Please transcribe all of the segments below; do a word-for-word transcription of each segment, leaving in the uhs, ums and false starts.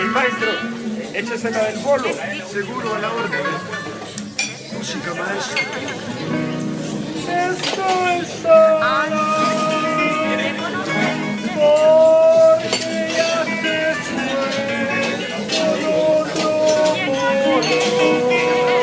El maestro, échese la del bolo. Seguro, a la orden. Música, maestro. Esto es solo porque ya se fue con otro bolo.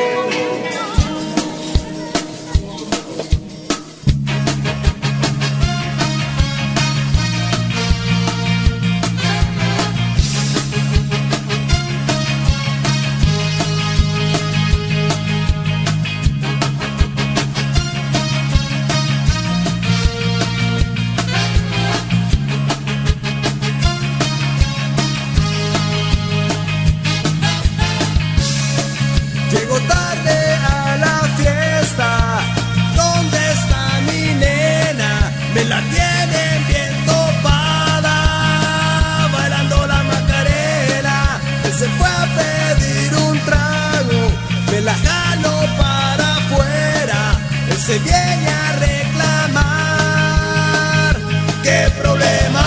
Llego tarde a la fiesta, ¿dónde está mi nena? Me la tienen bien topada, bailando la Macarena. Él se fue a pedir un trago, me la jalo para afuera. Él se viene a reclamar. ¿Qué problema?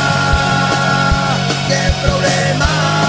¿Qué problema?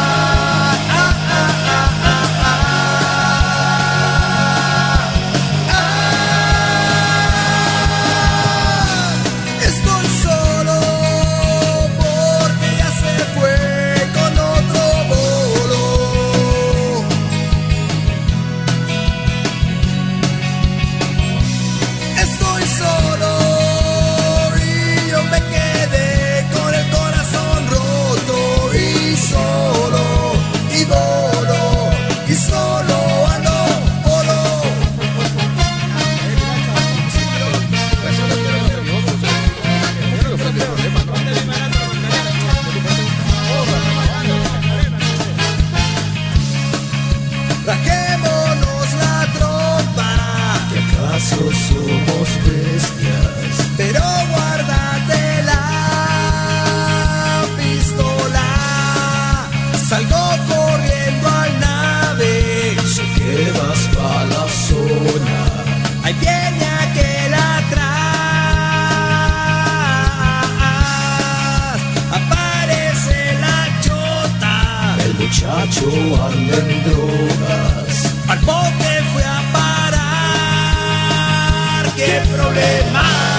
Rajémonos la trompa, que acaso somos bestias, pero guárdate la pistola. Salgo corriendo al nave, sé que vas pa' la zona. Ahí viene aquel atrás, aparece la chota. El muchacho anda en drogas, al bote fue a parar. ¿Qué problema?